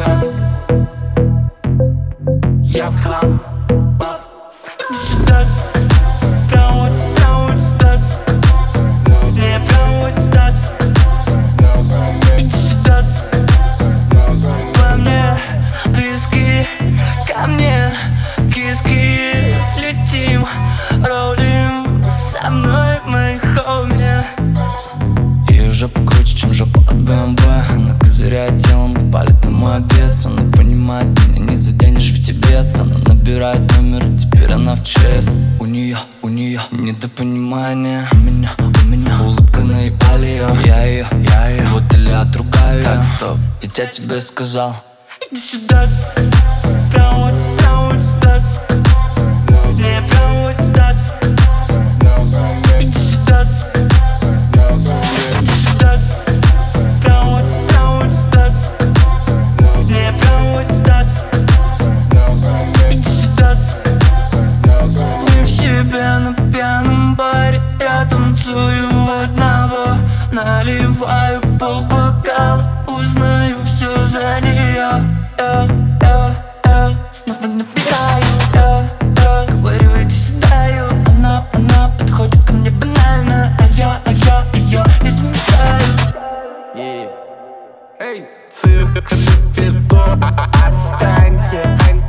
Я в хлам. Сюда, прям вот сюда, не прям вот сюда. Иди сюда, по мне близки, ко мне киски. Слетим, ролим со мной, мои хоми. Ее жопа круче, чем жопа от БМВ. Она козыряет телом, палит на мой обвес. Она понимает, меня не заденешь в тебе. Она набирает номер, теперь она в ЧС. У нее недопонимание. У меня улыбка наебали ее. Я ее, вот или отругаю я. Стоп, ведь я тебе сказал. Иди сюда, прям вот сюда, не прям вот сюда. Иди сюда, прям вот сюда, не прям вот сюда. Иди сюда. Не в себе на пьяном баре, я танцую одного, наливаю полбокала, узнаю все за нее. Снова набираю, говорю, иди сюда, она подходит ко мне банально, а я ее не замечаю. Эй, цветов, отстаньте.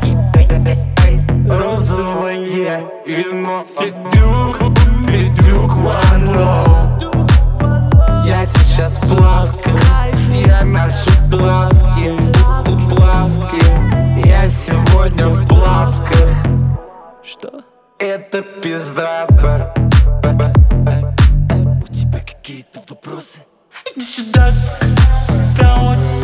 Розовое вино, Федюк, one love. Я сейчас в плавках, я ношу плавки. Я сегодня в плавках. Что? Это пиздато. У тебя какие-то вопросы? Иди сюда, прям вот